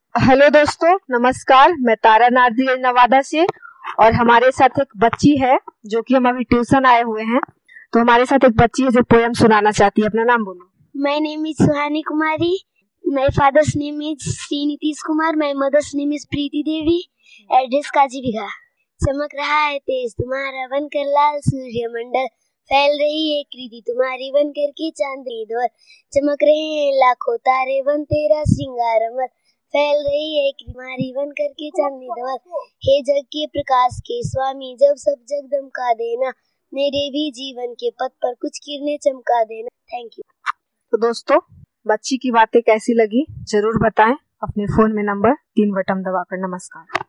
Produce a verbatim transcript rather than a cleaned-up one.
Hello दोस्तों, नमस्कार। मैं तारा नार्दी नवादा से और हमारे साथ एक बच्ची है जो कि हम अभी ट्यूशन आए हुए हैं। तो हमारे साथ एक बच्ची है जो पोयम सुनाना चाहती है। अपना नाम बोलो। My name is Suhani Kumari. My father's name is Sri Nitish Kumar. My mother's name is Preeti Devi. Address काजी बिघा। चमक रहा है तेज तुम्हारा बनकर लाल सूर्य मंडल, फैल रही है कृति तुम्हारी बनकर के चांदनी ध्वल, चमक रहे हैं लाखों तारे बन तेरा श्रृंगार अमर, फैल रही है तुम्हारी बनकर के चांदनी ध्वल। हे जग के प्रकाश के स्वामी, जब सब जग दमका देना, मेरे भी जीवन के पथ पर कुछ किरणें चमका देना। Thank you. तो दोस्तों, बच्ची की बातें कैसी लगी जरूर बताएं। अपने फोन में नंबर तीन बटन दबाकर। नमस्कार।